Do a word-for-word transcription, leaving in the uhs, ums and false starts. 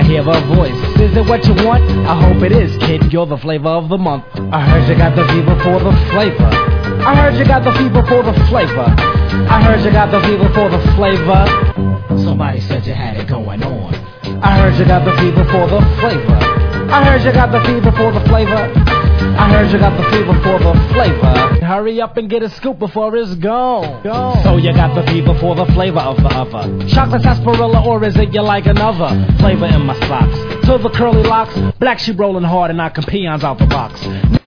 hear a voice. Is it what you want? I hope it is, kid. You're the flavor of the month. I heard you got the fever for the flavor. I heard you got the fever for the flavor. I heard you got the fever for the flavor. Somebody said you had it going on. I heard you got the fever for the flavor. I heard you got the fever for the flavor. I heard you got the fever for the flavor. Hurry up and get a scoop before it's gone. gone. So you got the fever for the flavor of the other. Chocolate sarsaparilla, or is it you like another flavor in my socks? To the curly locks, black sheep rolling hard and knocking peons out the box.